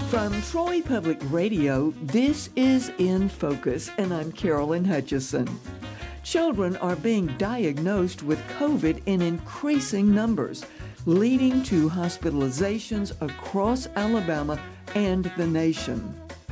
From Troy Public Radio, this is In Focus, and I'm Carolyn Hutchison. Children are being diagnosed with COVID in increasing numbers, leading to hospitalizations across Alabama and the nation.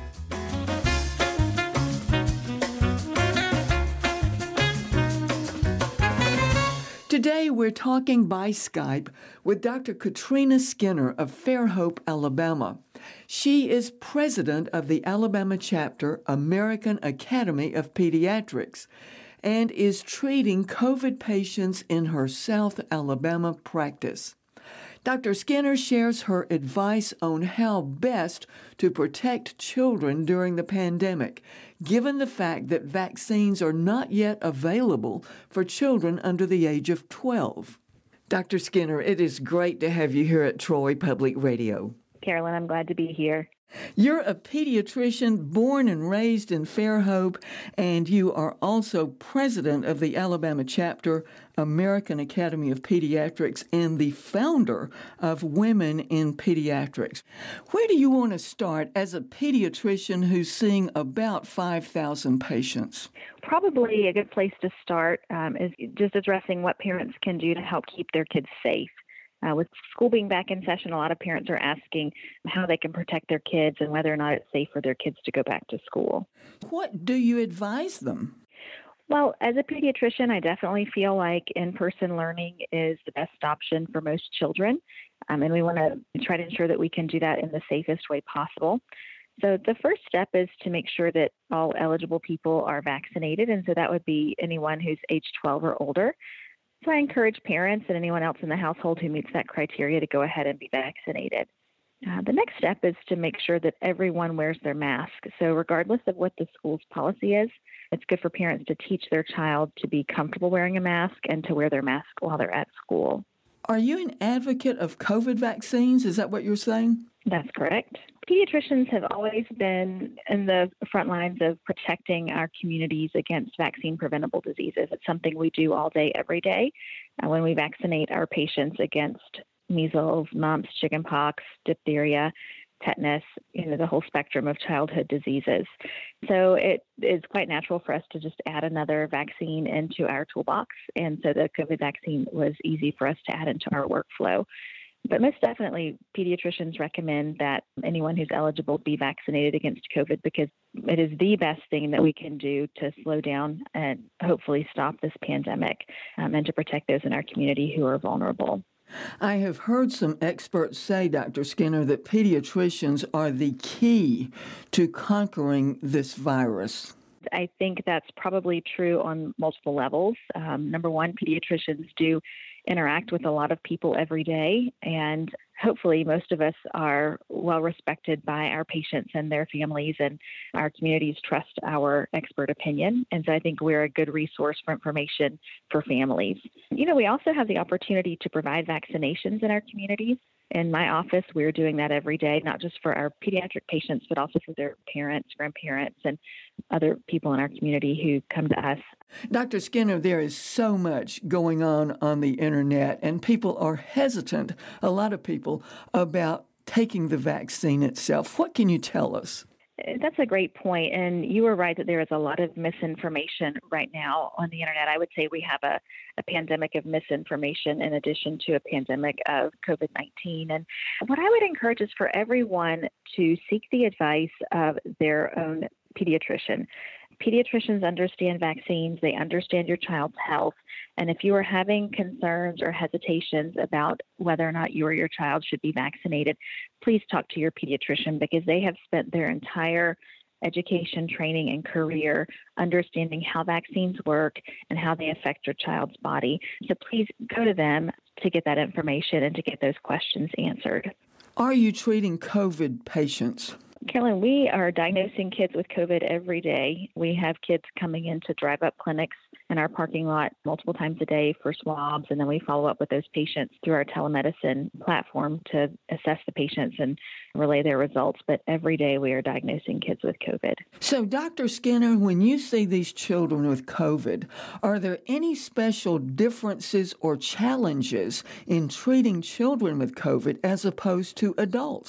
Today, we're talking by Skype with Dr. Katrina Skinner of Fairhope, Alabama. She is president of the Alabama chapter, American Academy of Pediatrics, and is treating COVID patients in her South Alabama practice. Dr. Skinner shares her advice on how best to protect children during the pandemic, given the fact that vaccines are not yet available for children under the age of 12. Dr. Skinner, it is great to have you here at Troy Public Radio. Carolyn, I'm glad to be here. You're a pediatrician born and raised in Fairhope, and you are also president of the Alabama chapter, American Academy of Pediatrics, and the founder of Women in Pediatrics. Where do you want to start as a pediatrician who's seeing about 5,000 patients? Probably a good place to start is just addressing what parents can do to help keep their kids safe. With school being back in session, a lot of parents are asking how they can protect their kids and whether or not it's safe for their kids to go back to school. What do you advise them? Well, as a pediatrician, I definitely feel like in-person learning is the best option for most children, and we want to try to ensure that we can do that in the safest way possible. So the first step is to make sure that all eligible people are vaccinated, and so that would be anyone who's age 12 or older. So I encourage parents and anyone else in the household who meets that criteria to go ahead and be vaccinated. The next step is to make sure that everyone wears their mask. So regardless of what the school's policy is, it's good for parents to teach their child to be comfortable wearing a mask and to wear their mask while they're at school. Are you an advocate of COVID vaccines? Is that what you're saying? That's correct. Pediatricians have always been in the front lines of protecting our communities against vaccine-preventable diseases. It's something we do all day, every day, when we vaccinate our patients against measles, mumps, chickenpox, diphtheria, tetanus, the whole spectrum of childhood diseases. So it is quite natural for us to just add another vaccine into our toolbox. And so the COVID vaccine was easy for us to add into our workflow. But most definitely, pediatricians recommend that anyone who's eligible be vaccinated against COVID because it is the best thing that we can do to slow down and hopefully stop this pandemic and to protect those in our community who are vulnerable. I have heard some experts say, Dr. Skinner, that pediatricians are the key to conquering this virus. I think that's probably true on multiple levels. Number one, pediatricians do interact with a lot of people every day, and hopefully most of us are well respected by our patients and their families, and our communities trust our expert opinion. And so I think we're a good resource for information for families. We also have the opportunity to provide vaccinations in our communities. In my office, we're doing that every day, not just for our pediatric patients, but also for their parents, grandparents, and other people in our community who come to us. Dr. Skinner, there is so much going on the internet, and people are hesitant, a lot of people, about taking the vaccine itself. What can you tell us? That's a great point. And you were right that there is a lot of misinformation right now on the internet. I would say we have a pandemic of misinformation in addition to a pandemic of COVID-19. And what I would encourage is for everyone to seek the advice of their own pediatrician. Pediatricians understand vaccines. They understand your child's health. And if you are having concerns or hesitations about whether or not you or your child should be vaccinated, please talk to your pediatrician because they have spent their entire education, training, and career understanding how vaccines work and how they affect your child's body. So please go to them to get that information and to get those questions answered. Are you treating COVID patients? Carolyn, we are diagnosing kids with COVID every day. We have kids coming into drive-up clinics in our parking lot multiple times a day for swabs, and then we follow up with those patients through our telemedicine platform to assess the patients and relay their results. But every day we are diagnosing kids with COVID. So, Dr. Skinner, when you see these children with COVID, are there any special differences or challenges in treating children with COVID as opposed to adults?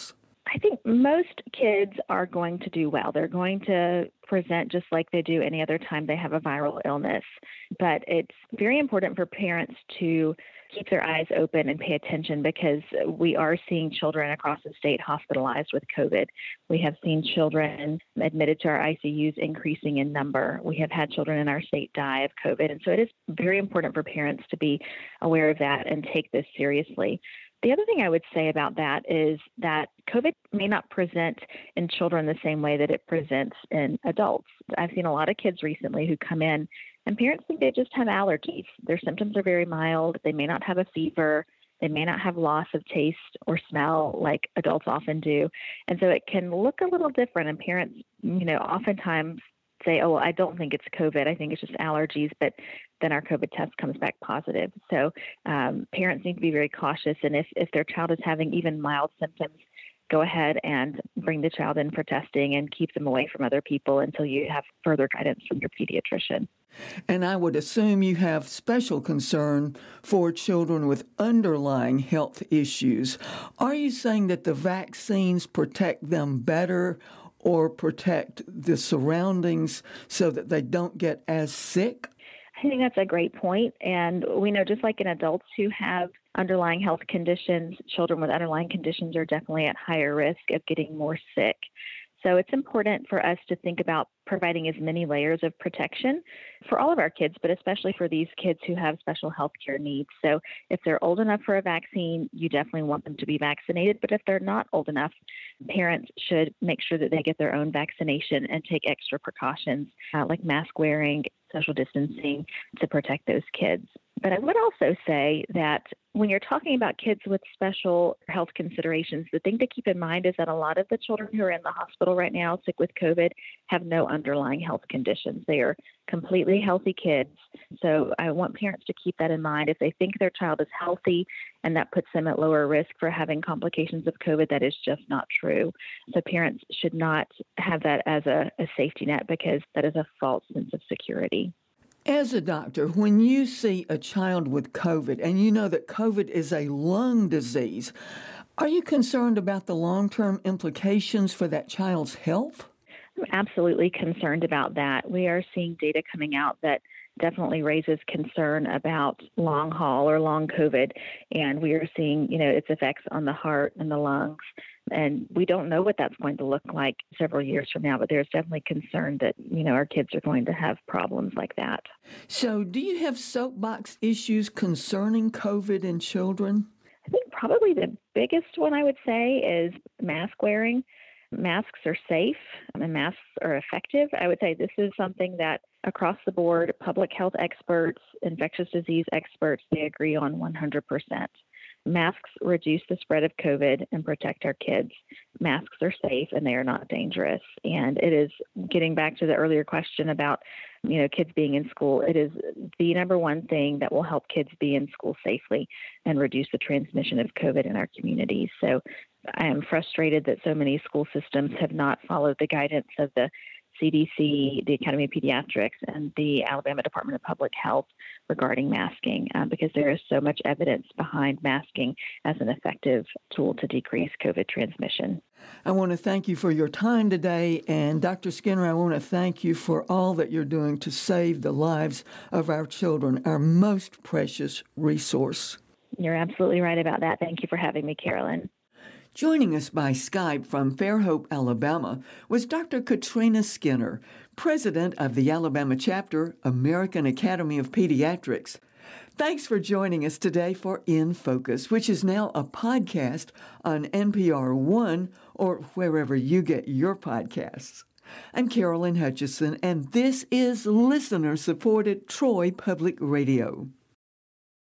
I think most kids are going to do well. They're going to present just like they do any other time they have a viral illness. But it's very important for parents to keep their eyes open and pay attention because we are seeing children across the state hospitalized with COVID. We have seen children admitted to our ICUs increasing in number. We have had children in our state die of COVID. And so it is very important for parents to be aware of that and take this seriously. The other thing I would say about that is that COVID may not present in children the same way that it presents in adults. I've seen a lot of kids recently who come in and parents think they just have allergies. Their symptoms are very mild. They may not have a fever. They may not have loss of taste or smell like adults often do. And so it can look a little different. And parents, oftentimes say, oh, well, I don't think it's COVID. I think it's just allergies. But then our COVID test comes back positive. So parents need to be very cautious. And if their child is having even mild symptoms, go ahead and bring the child in for testing and keep them away from other people until you have further guidance from your pediatrician. And I would assume you have special concern for children with underlying health issues. Are you saying that the vaccines protect them better or protect the surroundings so that they don't get as sick? I think that's a great point. And we know just like in adults who have underlying health conditions, children with underlying conditions are definitely at higher risk of getting more sick. So it's important for us to think about providing as many layers of protection for all of our kids, but especially for these kids who have special health care needs. So if they're old enough for a vaccine, you definitely want them to be vaccinated. But if they're not old enough, parents should make sure that they get their own vaccination and take extra precautions like mask wearing, social distancing to protect those kids. But I would also say that when you're talking about kids with special health considerations, the thing to keep in mind is that a lot of the children who are in the hospital right now sick with COVID have no underlying health conditions. They are completely healthy kids. So I want parents to keep that in mind. If they think their child is healthy and that puts them at lower risk for having complications of COVID, that is just not true. So parents should not have that as a safety net because that is a false sense of security. As a doctor, when you see a child with COVID and you know that COVID is a lung disease, are you concerned about the long-term implications for that child's health? I'm absolutely concerned about that. We are seeing data coming out that definitely raises concern about long haul or long COVID. And we are seeing, its effects on the heart and the lungs. And we don't know what that's going to look like several years from now, but there's definitely concern that, our kids are going to have problems like that. So do you have soapbox issues concerning COVID in children? I think probably the biggest one I would say is mask wearing. Masks are safe and masks are effective. I would say this is something that across the board, public health experts, infectious disease experts, they agree on 100%. Masks reduce the spread of COVID and protect our kids. Masks are safe and they are not dangerous. And it is getting back to the earlier question about, kids being in school. It is the number one thing that will help kids be in school safely and reduce the transmission of COVID in our communities. So I am frustrated that so many school systems have not followed the guidance of the CDC, the Academy of Pediatrics, and the Alabama Department of Public Health regarding masking, because there is so much evidence behind masking as an effective tool to decrease COVID transmission. I want to thank you for your time today, and Dr. Skinner, I want to thank you for all that you're doing to save the lives of our children, our most precious resource. You're absolutely right about that. Thank you for having me, Carolyn. Joining us by Skype from Fairhope, Alabama, was Dr. Katrina Skinner, president of the Alabama chapter, American Academy of Pediatrics. Thanks for joining us today for In Focus, which is now a podcast on NPR One or wherever you get your podcasts. I'm Carolyn Hutchison, and this is listener-supported Troy Public Radio.